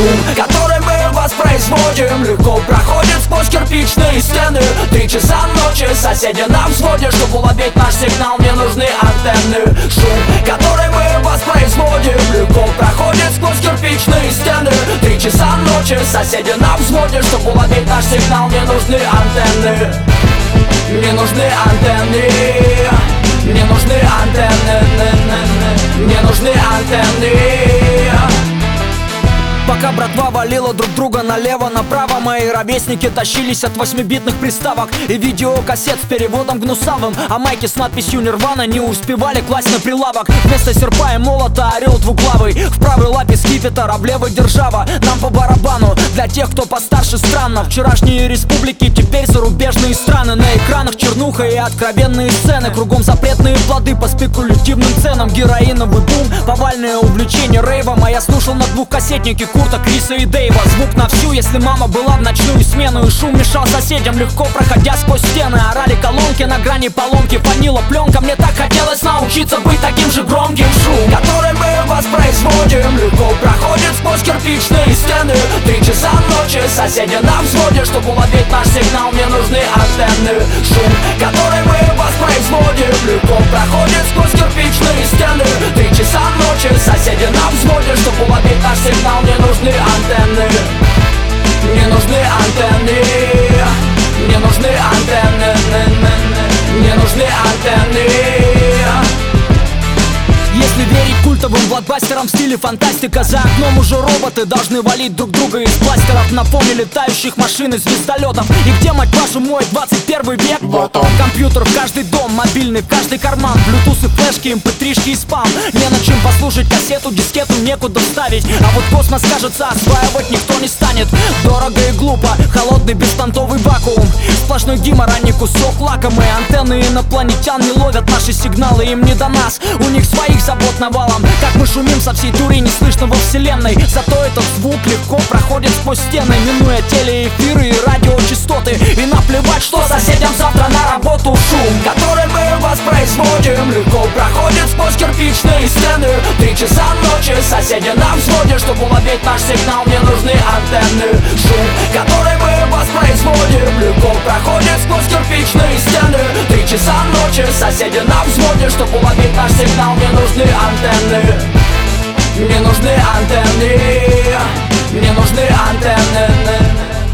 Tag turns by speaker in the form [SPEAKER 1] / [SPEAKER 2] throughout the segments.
[SPEAKER 1] Шум, который мы воспроизводим, легко проходит сквозь кирпичные стены. 3 часа ночи, соседи на взводе. Чтобы уловить наш сигнал, мне нужны антенны. Шум, который мы воспроизводим, легко проходит сквозь кирпичные стены. 3 часа ночи, соседи на взводе. Чтобы уловить наш сигнал, мне нужны антенны. Мне нужны антенны. Мне нужны антенны. Мне нужны антенны. Пока братва валила друг друга налево-направо, мои ровесники тащились от 8-битных приставок и видеокассет с переводом гнусавым, а майки с надписью «Нирвана» не успевали класть на прилавок. Вместо серпа и молота орел двуглавый, в правой лапе скипетр, а в левой держава. Нам по барабану, для тех, кто постарше, странно. Вчерашние республики, теперь зарубежные страны. На экранах чернуха и откровенные сцены. Кругом запретные плоды по спекулятивным ценам. Героиновый бум, повальное увлечение рейвом. А я слушал на двухкассетнике Курта, Криса и Дэйва. Звук на всю, если мама была в ночную смену. И шум мешал соседям, легко проходя сквозь стены. Орали колонки на грани поломки, фанила пленка. Мне так хотелось научиться быть таким же громким. Шум, который мы воспроизводим, легко проходит сквозь кирпичные стены. 3 часа ночи, соседи на взводе. Чтобы уловить наш сигнал, мне нужны антенны. Шум, который мы воспроизводим, легко проходит сквозь кирпичные стены. 3 часа ночи, соседи на взводе. Чтобы уловить наш сигнал, мне нужны антенны. Мне нужны антенны. Мне нужны антенны. Мне нужны антенны. Если верить культовым блокбастерам в стиле фантастика, за окном уже роботы должны валить друг друга из бластеров на фоне летающих машин и звездолетов. И где, мать вашу, мой 21 век? Вот он. Компьютер в каждый дом, мобильный в каждый карман, блютуз и флешки, mp3-шки и спам. Не на чем послушать кассету, дискету некуда вставить. А вот космос, кажется, осваивать никто не станет. Дорого и глупо, холодный беспонтовый вакуум, сплошной гимор, а не кусок лакомый. Антенны инопланетян не ловят наши сигналы, им не до нас, у них своих забот навалом. Как мы шумим со всей дури, не слышно во вселенной. Зато этот звук легко проходит сквозь стены, минуя телеэфиры и радиочастоты. И наплевать, что соседям завтра на работу. Шум, который мы воспроизводим, легко проходит сквозь кирпичные стены. 3 часа ночи, соседи на взводе. Чтобы уловить наш сигнал, мне нужны антенны. Шум, который мы воспроизводим, легко проходит сквозь кирпичные стены. 3 часа ночи, соседи на взводе. Чтобы уловить наш сигнал, мне нужны антенны. Мне нужны антенны. Мне нужны антенны.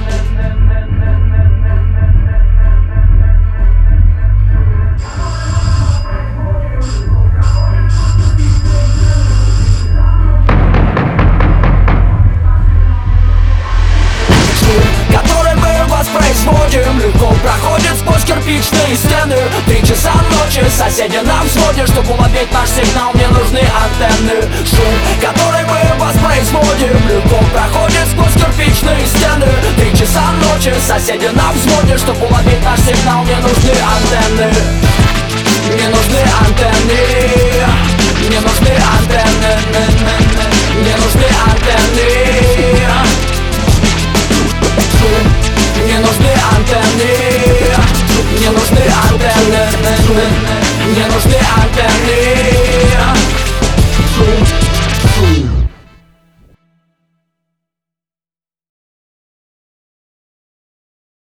[SPEAKER 1] Воспроизводим, легко проходит сквозь кирпичные стены. 3 часа ночи, соседи на взводе. Чтобы уловить наш сигнал, мне нужны антенны. Шум, который мы воспроизводим, легко проходит сквозь кирпичные стены. 3 часа ночи, соседи на взводе. Чтобы уловить наш сигнал, мне нужны антенны.